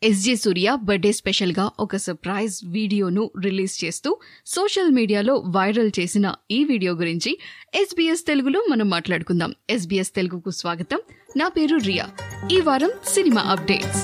SJ సూర్య birthday special గా ఒక surprise వీడియోను రిలీజ్ చేస్తూ సోషల్ మీడియాలో వైరల్ చేసిన ఈ వీడియో గురించి SBS తెలుగులో మనం మాట్లాడుకుందాం. SBS తెలుగుకు స్వాగతం. నా పేరు రియా. ఈ వారం cinema updates.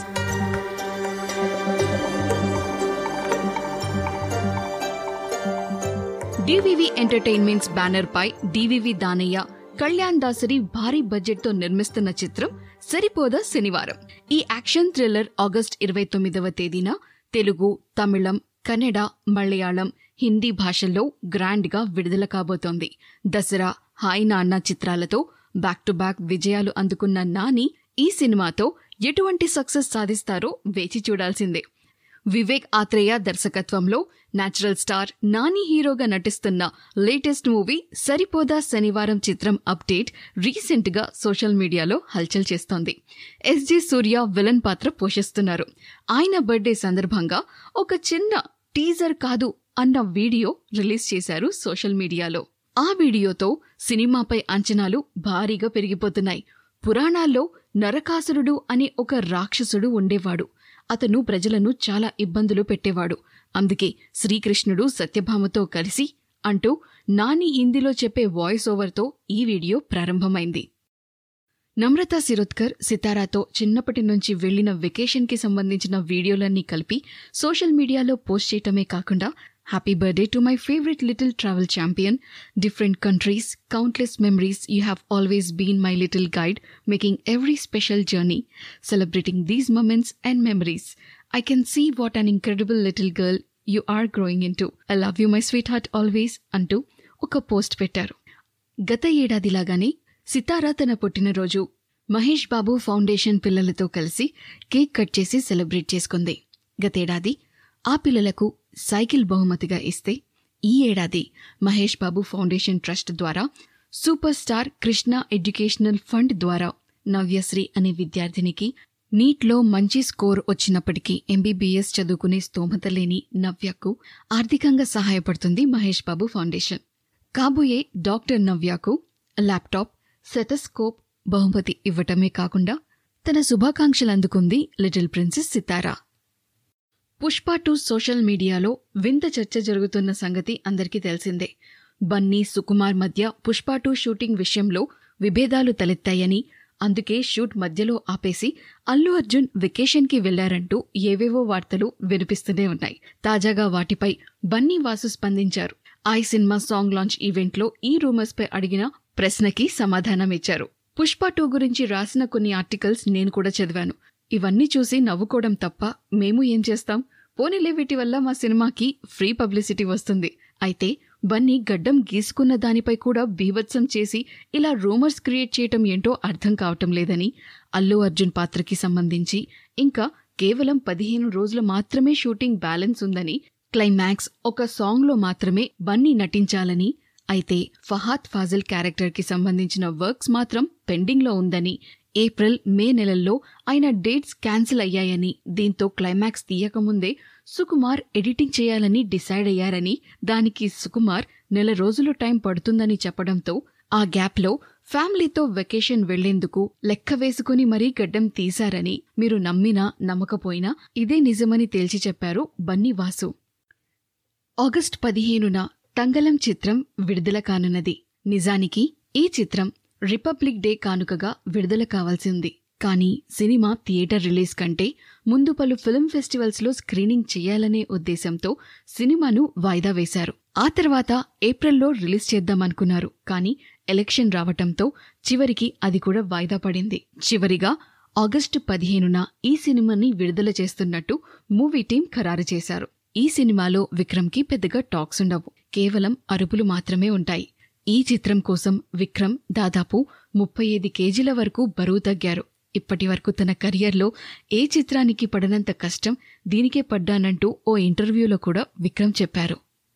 DVV entertainments banner పై డివివి దానయ్య, కళ్యాణ్ దాసరి భారీ బడ్జెట్ తో నిర్మిస్తున్న చిత్రం సరిపోదా శనివారం. ఈ యాక్షన్ థ్రిల్లర్ ఆగస్టు 29వ తేదీన తెలుగు, తమిళం, కన్నడ, మలయాళం, హిందీ భాషల్లో గ్రాండ్ గా విడుదల కాబోతోంది. దసరా, హాయ్ నాన్న చిత్రాలతో బ్యాక్ టు బ్యాక్ విజయాలు అందుకున్న నాని ఈ సినిమాతో ఎటువంటి సక్సెస్ సాధిస్తారో వేచి చూడాల్సిందే. వివేక్ ఆత్రేయ దర్శకత్వంలో నేచురల్ స్టార్ నాని హీరోగా నటిస్తున్న లేటెస్ట్ మూవీ సరిపోదా శనివారం చిత్రం అప్డేట్ రీసెంట్ గా సోషల్ మీడియాలో హల్చల్ చేస్తోంది. ఎస్జే సూర్య విలన్ పాత్ర పోషిస్తున్నారు. ఆయన బర్త్డే సందర్భంగా ఒక చిన్న టీజర్ కాదు అన్న వీడియో రిలీజ్ చేశారు సోషల్ మీడియాలో. ఆ వీడియోతో సినిమాపై అంచనాలు భారీగా పెరిగిపోతున్నాయి. పురాణాల్లో నరకాసురుడు అనే ఒక రాక్షసుడు ఉండేవాడు. అతను ప్రజలను చాలా ఇబ్బందులు పెట్టేవాడు. అందుకే శ్రీకృష్ణుడు సత్యభామతో కలిసి అంటూ నాని హిందీలో చెప్పే వాయిస్ ఓవర్తో ఈ వీడియో ప్రారంభమైంది. నమ్రతా శిరోద్కర్ సితారాతో చిన్నప్పటి నుంచి వెళ్లిన వెకేషన్కి సంబంధించిన వీడియోలన్నీ కలిపి సోషల్ మీడియాలో పోస్ట్ చేయటమే కాకుండా happy birthday to my favourite little travel champion, different countries, countless memories, you have always been my little guide, making every special journey, celebrating these moments and memories. I can see what an incredible little girl you are growing into. I love you my sweetheart always అంటూ ఒక post పెట్టారు. గత ఏడాదిలాగానే సితారా తన పుట్టినరోజు Mahesh Babu foundation పిల్లలతో కలిసి cake cut చేసి celebrate చేసుకుంది. గతేడాది ఆ పిల్లలకు సైకిల్ బహుమతిగా ఇస్తే ఈ ఏడాది మహేష్ బాబు ఫౌండేషన్ ట్రస్ట్ ద్వారా super star Krishna educational fund ద్వారా నవ్యశ్రీ అనే విద్యార్థినికి నీట్లో మంచి స్కోర్ వచ్చినప్పటికీ ఎంబీబీఎస్ చదువుకునే స్తోమత లేని నవ్యకు ఆర్థికంగా సహాయపడుతుంది మహేష్ బాబు ఫౌండేషన్. కాబోయే డాక్టర్ నవ్యకు ల్యాప్టాప్, సెటస్కోప్ బహుమతి ఇవ్వటమే కాకుండా తన శుభాకాంక్షలు అందుకుంది little princess Sitara. Pushpa 2 social మీడియాలో వింత చర్చ జరుగుతున్న సంగతి అందరికీ తెలిసిందే. బన్నీ, సుకుమార్ మధ్య పుష్ప 2 షూటింగ్ విషయంలో విభేదాలు తలెత్తాయని, అందుకే షూట్ మధ్యలో ఆపేసి అల్లు అర్జున్ వెకేషన్కి వెళ్లారంటూ ఏవేవో వార్తలు వినిపిస్తూనే ఉన్నాయి. తాజాగా వాటిపై బన్నీ వాసు స్పందించారు. ఐ సినిమా సాంగ్ లాంచ్ ఈవెంట్లో ఈ రూమర్స్ పై అడిగిన ప్రశ్నకి సమాధానమిచ్చారు. పుష్ప 2 గురించి రాసిన కొన్ని ఆర్టికల్స్ నేను కూడా చదివాను. ఇవన్నీ చూసి నవ్వుకోవడం తప్ప మేము ఏం చేస్తాం? పోనీలే, వీటి వల్ల మా సినిమాకి ఫ్రీ పబ్లిసిటీ వస్తుంది. అయితే బన్నీ గడ్డం గీసుకున్న దానిపై కూడా బీభత్సం చేసి ఇలా రూమర్స్ క్రియేట్ చేయటం ఏంటో అర్థం కావటం లేదని, అల్లు అర్జున్ పాత్రకి సంబంధించి ఇంకా కేవలం 15 రోజులు మాత్రమే షూటింగ్ బ్యాలెన్స్ ఉందని, క్లైమాక్స్ ఒక సాంగ్లో మాత్రమే బన్నీ నటించాలని, అయితే ఫహాద్ ఫాజిల్ క్యారెక్టర్కి సంబంధించిన వర్క్స్ మాత్రం పెండింగ్లో ఉందని, ఏప్రిల్, మే నెలల్లో ఆయన డేట్స్ క్యాన్సిల్ అయ్యాయని, దీంతో క్లైమాక్స్ తీయకముందే సుకుమార్ ఎడిటింగ్ చేయాలని డిసైడ్ అయ్యారని, దానికి సుకుమార్ నెల రోజులు టైం పడుతుందని చెప్పడంతో ఆ గ్యాప్లో ఫ్యామిలీతో వెకేషన్ వెళ్లేందుకు లెక్క వేసుకుని మరీ గడ్డం తీశారని, మీరు నమ్మినా నమ్మకపోయినా ఇదే నిజమని తేల్చి చెప్పారు బన్నీ వాసు. ఆగస్టు 15న తంగలం చిత్రం విడుదల కానున్నది. నిజానికి ఈ చిత్రం రిపబ్లిక్ డే కానుకగా విడుదల కావాల్సింది. కానీ సినిమా థియేటర్ రిలీజ్ కంటే ముందు పలు ఫిల్మ్ ఫెస్టివల్స్లో స్క్రీనింగ్ చేయాలనే ఉద్దేశంతో సినిమాను వాయిదా వేశారు. ఆ తర్వాత ఏప్రిల్లో రిలీజ్ చేద్దామనుకున్నారు. కానీ ఎలక్షన్ రావటంతో చివరికి అది కూడా వాయిదా పడింది. చివరిగా ఆగస్టు 15న ఈ సినిమాని విడుదల చేస్తున్నట్టు మూవీ టీం ఖరారు చేశారు. ఈ సినిమాలో విక్రమ్కి పెద్దగా టాక్స్ ఉండవు, కేవలం అరుపులు మాత్రమే ఉంటాయి. ఈ చిత్రం కోసం విక్రమ్ దాదాపు 35 కేజీల వరకు బరువు తగ్గారు. ఇప్పటి వరకు తన కెరియర్లో ఏ చిత్రానికి పడనంత కష్టం దీనికే పడ్డానంటూ ఓ ఇంటర్వ్యూలో కూడా విక్రమ్ చెప్పారు.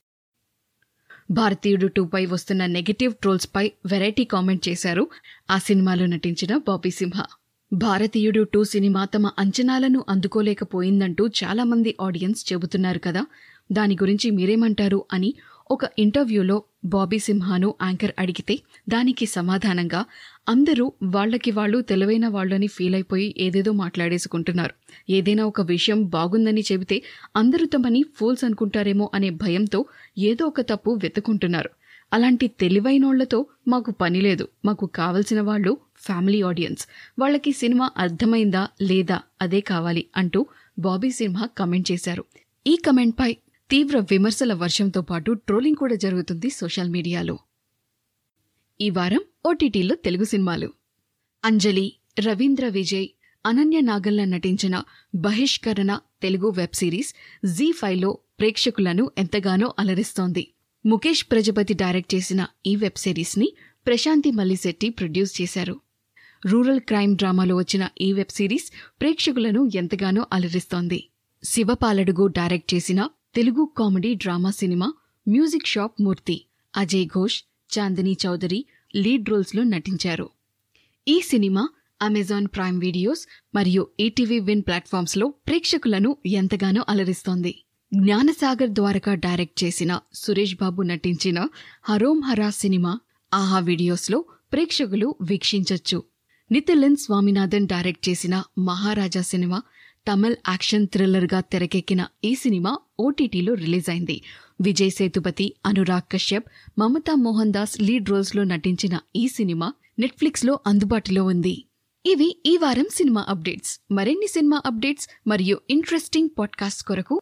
భారతీయుడు 2పై వస్తున్న నెగటివ్ ట్రోల్స్ పై వెరైటీ కామెంట్ చేశారు ఆ సినిమాలో నటించిన బాబీ సింహ. భారతీయుడు 2 సినిమా తమ అంచనాలను అందుకోలేకపోయిందంటూ చాలామంది ఆడియన్స్ చెబుతున్నారు కదా, దాని గురించి మీరేమంటారు అని ఒక ఇంటర్వ్యూలో బాబీ సింహాను యాంకర్ అడిగితే దానికి సమాధానంగా అందరూ వాళ్ళకి వాళ్ళు తెలివైన వాళ్ళని ఫీల్ అయిపోయి ఏదేదో మాట్లాడేసుకుంటున్నారు. ఏదైనా ఒక విషయం బాగుందని చెబితే అందరూ తమని ఫూల్స్ అనుకుంటారేమో అనే భయంతో ఏదో ఒక తప్పు వెతుకుంటున్నారు. అలాంటి తెలివైనోళ్లతో మాకు పని లేదు. మాకు కావలసిన వాళ్ళు ఫ్యామిలీ ఆడియన్స్. వాళ్ళకి సినిమా అర్థమైందా లేదా అదే కావాలి అంటూ బాబీ సింహ కమెంట్ చేశారు. ఈ కమెంట్పై తీవ్ర విమర్శల వర్షంతో పాటు ట్రోలింగ్ కూడా జరుగుతుంది సోషల్ మీడియాలో. ఈ వారం ఓటీటీలో తెలుగు సినిమాలు. అంజలి, రవీంద్ర విజయ్, అనన్య నాగల్ల నటించిన బహిష్కరణ తెలుగు వెబ్ సిరీస్ జీ5లో ప్రేక్షకులను ఎంతగానో అలరిస్తోంది. ముఖేష్ ప్రజపతి డైరెక్ట్ చేసిన ఈ వెబ్ సిరీస్ని ప్రశాంతి మల్లిశెట్టి ప్రొడ్యూస్ చేశారు. రూరల్ క్రైమ్ డ్రామాలో వచ్చిన ఈ వెబ్ సిరీస్ ప్రేక్షకులను ఎంతగానో అలరిస్తోంది. శివపాలడుగు డైరెక్ట్ చేసిన Telugu comedy drama cinema music shop Murthy. Ajay Ghosh, Chandini Chowdary lead రోల్స్లో నటించారు. ఈ సినిమా అమెజాన్ ప్రైమ్ వీడియోస్ మరియు ఈటీవీ విన్ ప్లాట్ఫామ్స్లో ప్రేక్షకులను ఎంతగానో అలరిస్తోంది. జ్ఞానసాగర్ ద్వారకా డైరెక్ట్ చేసిన సురేష్ బాబు నటించిన హరోం హరా సినిమా ఆహా వీడియోస్లో ప్రేక్షకులు వీక్షించొచ్చు. నితిన్ స్వామినాథన్ డైరెక్ట్ చేసిన మహారాజా సినిమా తమిళ్ యాక్షన్ థ్రిల్లర్గా తెరకెక్కిన ఈ సినిమా ఓటీటీలో రిలీజ్ అయింది. విజయ్ సేతుపతి, అనురాగ్ కశ్యప్, మమతా మోహన్ దాస్ లీడ్ రోల్స్లో నటించిన ఈ సినిమా నెట్ఫ్లిక్స్లో అందుబాటులో ఉంది. ఇవి ఈ వారం సినిమా అప్డేట్స్. మరిన్ని సినిమా అప్డేట్స్ మరియు ఇంట్రెస్టింగ్ పాడ్కాస్ట్ కొరకు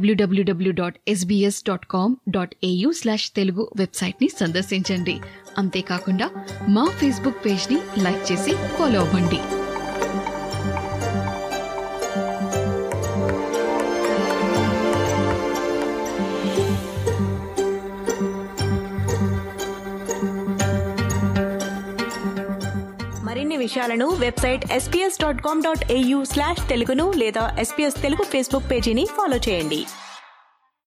www.sbs.com.au/telugu వెబ్సైట్ని సందర్శించండి. అంతేకాకుండా మా ఫేస్బుక్ పేజ్ని లైక్ చేసి ఫాలో అవ్వండి. మరిన్ని విషయాలను వెబ్సైట్ sbs.com.au/teluguను లేదా SBS తెలుగు ఫేస్బుక్ పేజీని ఫాలో చేయండి.